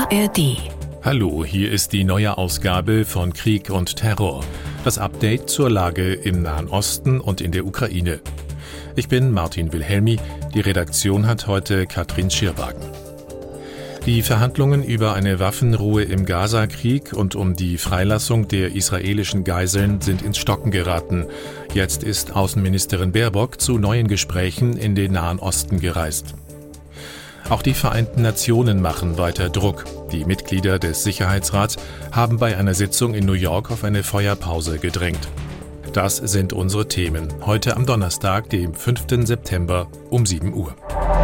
ARD. Hallo, hier ist die neue Ausgabe von Krieg und Terror. Das Update zur Lage im Nahen Osten und in der Ukraine. Ich bin Martin Wilhelmi. Die Redaktion hat heute Katrin Schirwagen. Die Verhandlungen über eine Waffenruhe im Gaza-Krieg und um die Freilassung der israelischen Geiseln sind ins Stocken geraten. Jetzt ist Außenministerin Baerbock zu neuen Gesprächen in den Nahen Osten gereist. Auch die Vereinten Nationen machen weiter Druck. Die Mitglieder des Sicherheitsrats haben bei einer Sitzung in New York auf eine Feuerpause gedrängt. Das sind unsere Themen. Heute am Donnerstag, dem 5. September um 7 Uhr.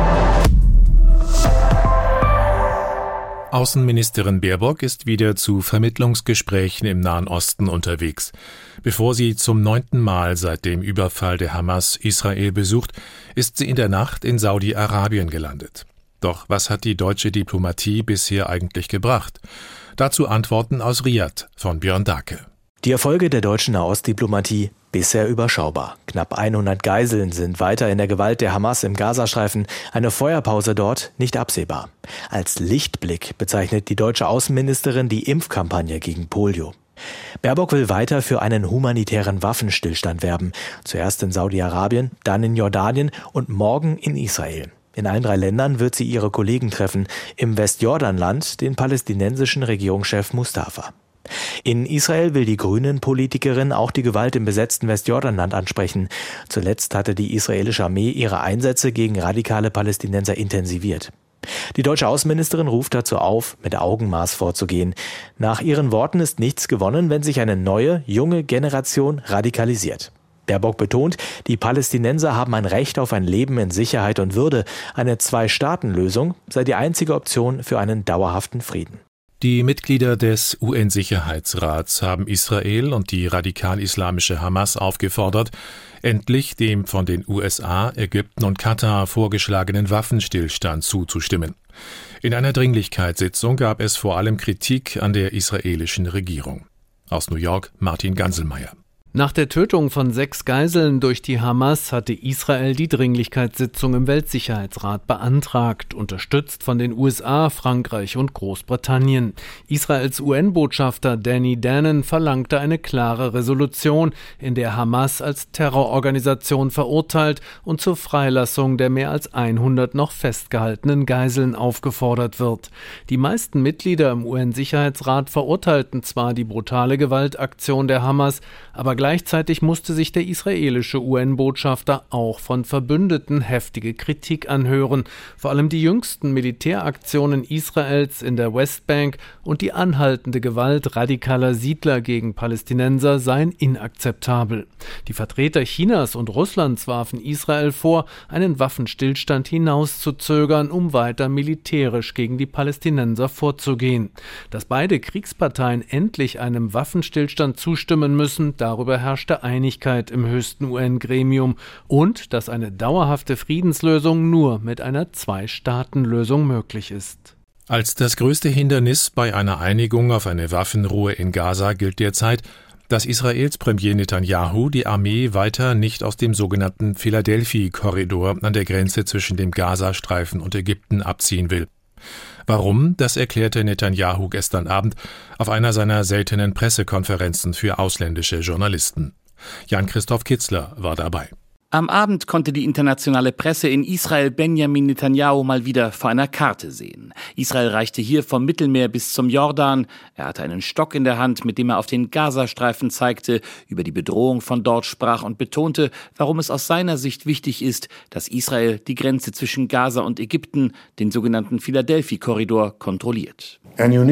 Außenministerin Baerbock ist wieder zu Vermittlungsgesprächen im Nahen Osten unterwegs. Bevor sie zum 9. Mal seit dem Überfall der Hamas Israel besucht, ist sie in der Nacht in Saudi-Arabien gelandet. Doch was hat die deutsche Diplomatie bisher eigentlich gebracht? Dazu Antworten aus Riad von Björn Dake. Die Erfolge der deutschen Nahostdiplomatie bisher überschaubar. Knapp 100 Geiseln sind weiter in der Gewalt der Hamas im Gazastreifen. Eine Feuerpause dort nicht absehbar. Als Lichtblick bezeichnet die deutsche Außenministerin die Impfkampagne gegen Polio. Baerbock will weiter für einen humanitären Waffenstillstand werben. Zuerst in Saudi-Arabien, dann in Jordanien und morgen in Israel. In allen 3 Ländern wird sie ihre Kollegen treffen. Im Westjordanland den palästinensischen Regierungschef Mustafa. In Israel will die Grünen-Politikerin auch die Gewalt im besetzten Westjordanland ansprechen. Zuletzt hatte die israelische Armee ihre Einsätze gegen radikale Palästinenser intensiviert. Die deutsche Außenministerin ruft dazu auf, mit Augenmaß vorzugehen. Nach ihren Worten ist nichts gewonnen, wenn sich eine neue, junge Generation radikalisiert. Baerbock betont, die Palästinenser haben ein Recht auf ein Leben in Sicherheit und Würde. Eine Zwei-Staaten-Lösung sei die einzige Option für einen dauerhaften Frieden. Die Mitglieder des UN-Sicherheitsrats haben Israel und die radikal-islamische Hamas aufgefordert, endlich dem von den USA, Ägypten und Katar vorgeschlagenen Waffenstillstand zuzustimmen. In einer Dringlichkeitssitzung gab es vor allem Kritik an der israelischen Regierung. Aus New York Martin Ganselmeier. Nach der Tötung von 6 Geiseln durch die Hamas hatte Israel die Dringlichkeitssitzung im Weltsicherheitsrat beantragt, unterstützt von den USA, Frankreich und Großbritannien. Israels UN-Botschafter Danny Danon verlangte eine klare Resolution, in der Hamas als Terrororganisation verurteilt und zur Freilassung der mehr als 100 noch festgehaltenen Geiseln aufgefordert wird. Die meisten Mitglieder im UN-Sicherheitsrat verurteilten zwar die brutale Gewaltaktion der Hamas, aber gleichzeitig musste sich der israelische UN-Botschafter auch von Verbündeten heftige Kritik anhören. Vor allem die jüngsten Militäraktionen Israels in der Westbank und die anhaltende Gewalt radikaler Siedler gegen Palästinenser seien inakzeptabel. Die Vertreter Chinas und Russlands warfen Israel vor, einen Waffenstillstand hinauszuzögern, um weiter militärisch gegen die Palästinenser vorzugehen. Dass beide Kriegsparteien endlich einem Waffenstillstand zustimmen müssen, darüber herrschte Einigkeit im höchsten UN-Gremium und dass eine dauerhafte Friedenslösung nur mit einer Zwei-Staaten-Lösung möglich ist. Als das größte Hindernis bei einer Einigung auf eine Waffenruhe in Gaza gilt derzeit, dass Israels Premier Netanyahu die Armee weiter nicht aus dem sogenannten Philadelphia-Korridor an der Grenze zwischen dem Gazastreifen und Ägypten abziehen will. Warum, das erklärte Netanyahu gestern Abend auf einer seiner seltenen Pressekonferenzen für ausländische Journalisten. Jan-Christoph Kitzler war dabei. Am Abend konnte die internationale Presse in Israel Benjamin Netanyahu mal wieder vor einer Karte sehen. Israel reichte hier vom Mittelmeer bis zum Jordan. Er hatte einen Stock in der Hand, mit dem er auf den Gazastreifen zeigte, über die Bedrohung von dort sprach und betonte, warum es aus seiner Sicht wichtig ist, dass Israel die Grenze zwischen Gaza und Ägypten, den sogenannten Philadelphia-Korridor, kontrolliert.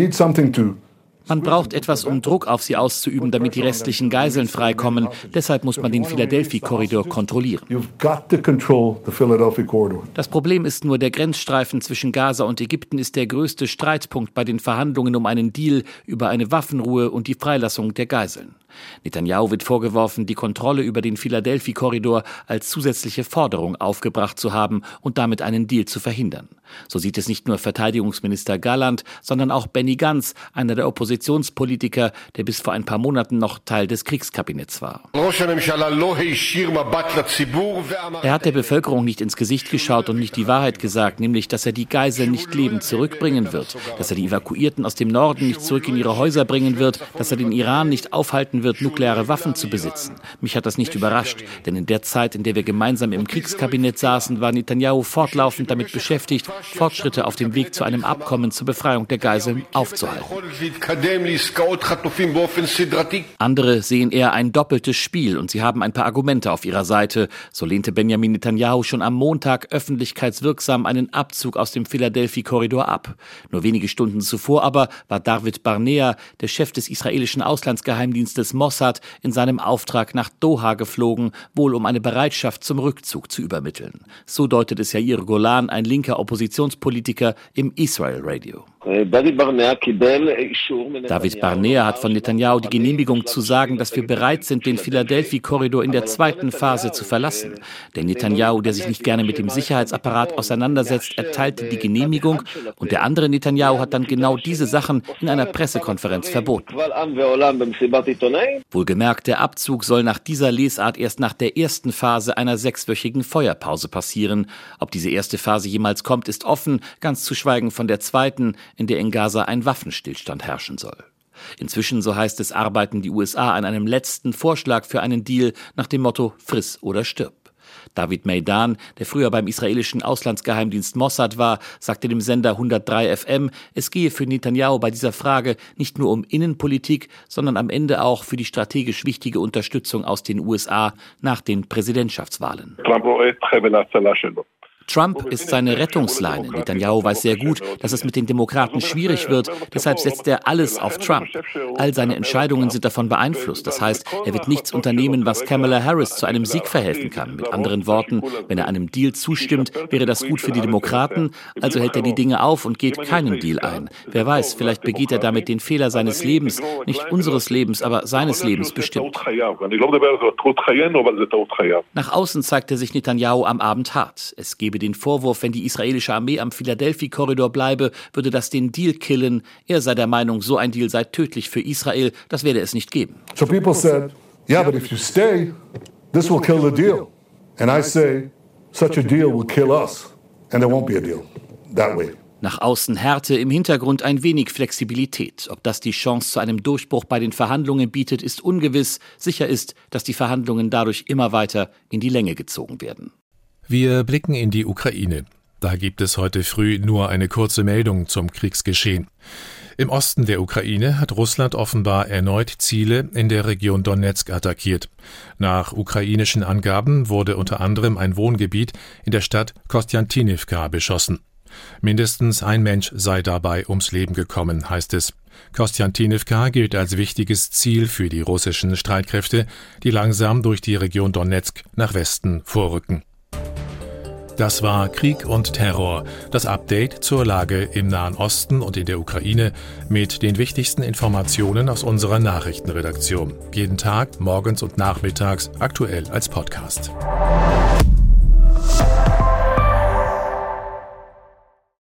Man braucht etwas, um Druck auf sie auszuüben, damit die restlichen Geiseln freikommen. Deshalb muss man den Philadelphia-Korridor kontrollieren. Das Problem ist nur, der Grenzstreifen zwischen Gaza und Ägypten ist der größte Streitpunkt bei den Verhandlungen um einen Deal über eine Waffenruhe und die Freilassung der Geiseln. Netanyahu wird vorgeworfen, die Kontrolle über den Philadelphia-Korridor als zusätzliche Forderung aufgebracht zu haben und damit einen Deal zu verhindern. So sieht es nicht nur Verteidigungsminister Galland, sondern auch Benny Gantz, einer der Oppositionspolitiker, der bis vor ein paar Monaten noch Teil des Kriegskabinetts war. Er hat der Bevölkerung nicht ins Gesicht geschaut und nicht die Wahrheit gesagt, nämlich, dass er die Geiseln nicht lebend zurückbringen wird, dass er die Evakuierten aus dem Norden nicht zurück in ihre Häuser bringen wird, dass er den Iran nicht aufhalten wird, nukleare Waffen zu besitzen. Mich hat das nicht überrascht, denn in der Zeit, in der wir gemeinsam im Kriegskabinett saßen, war Netanyahu fortlaufend damit beschäftigt, Fortschritte auf dem Weg zu einem Abkommen zur Befreiung der Geiseln aufzuhalten. Andere sehen eher ein doppeltes Spiel und sie haben ein paar Argumente auf ihrer Seite. So lehnte Benjamin Netanyahu schon am Montag öffentlichkeitswirksam einen Abzug aus dem Philadelphia-Korridor ab. Nur wenige Stunden zuvor aber war David Barnea, der Chef des israelischen Auslandsgeheimdienstes Mossad, in seinem Auftrag nach Doha geflogen, wohl um eine Bereitschaft zum Rückzug zu übermitteln. So deutet es Yair Golan, ein linker Oppositionspolitiker, im Israel Radio. David Barnea hat von Netanyahu die Genehmigung zu sagen, dass wir bereit sind, den Philadelphia-Korridor in der zweiten Phase zu verlassen. Der Netanyahu, der sich nicht gerne mit dem Sicherheitsapparat auseinandersetzt, erteilte die Genehmigung und der andere Netanyahu hat dann genau diese Sachen in einer Pressekonferenz verboten. Wohlgemerkt, der Abzug soll nach dieser Lesart erst nach der ersten Phase einer 6-wöchigen Feuerpause passieren. Ob diese erste Phase jemals kommt, ist offen, ganz zu schweigen von der zweiten, in der in Gaza ein Waffenstillstand herrschen soll. Inzwischen, so heißt es, arbeiten die USA an einem letzten Vorschlag für einen Deal nach dem Motto Friss oder stirb. David Meidan, der früher beim israelischen Auslandsgeheimdienst Mossad war, sagte dem Sender 103 FM, es gehe für Netanyahu bei dieser Frage nicht nur um Innenpolitik, sondern am Ende auch für die strategisch wichtige Unterstützung aus den USA nach den Präsidentschaftswahlen. Trump ist seine Rettungsleine. Netanyahu weiß sehr gut, dass es mit den Demokraten schwierig wird. Deshalb setzt er alles auf Trump. All seine Entscheidungen sind davon beeinflusst. Das heißt, er wird nichts unternehmen, was Kamala Harris zu einem Sieg verhelfen kann. Mit anderen Worten, wenn er einem Deal zustimmt, wäre das gut für die Demokraten. Also hält er die Dinge auf und geht keinen Deal ein. Wer weiß, vielleicht begeht er damit den Fehler seines Lebens. Nicht unseres Lebens, aber seines Lebens bestimmt. Nach außen zeigte sich Netanyahu am Abend hart. Es gebe den Vorwurf, wenn die israelische Armee am Philadelphia-Korridor bleibe, würde das den Deal killen. Er sei der Meinung, so ein Deal sei tödlich für Israel. Das werde es nicht geben. So people said, yeah, but if you stay, this will kill the deal. And I say, such a deal will kill us. And there won't be a deal that way. Nach außen Härte, im Hintergrund ein wenig Flexibilität. Ob das die Chance zu einem Durchbruch bei den Verhandlungen bietet, ist ungewiss. Sicher ist, dass die Verhandlungen dadurch immer weiter in die Länge gezogen werden. Wir blicken in die Ukraine. Da gibt es heute früh nur eine kurze Meldung zum Kriegsgeschehen. Im Osten der Ukraine hat Russland offenbar erneut Ziele in der Region Donezk attackiert. Nach ukrainischen Angaben wurde unter anderem ein Wohngebiet in der Stadt Kostjantinivka beschossen. Mindestens ein Mensch sei dabei ums Leben gekommen, heißt es. Kostjantinivka gilt als wichtiges Ziel für die russischen Streitkräfte, die langsam durch die Region Donezk nach Westen vorrücken. Das war Krieg und Terror, das Update zur Lage im Nahen Osten und in der Ukraine mit den wichtigsten Informationen aus unserer Nachrichtenredaktion. Jeden Tag, morgens und nachmittags, aktuell als Podcast.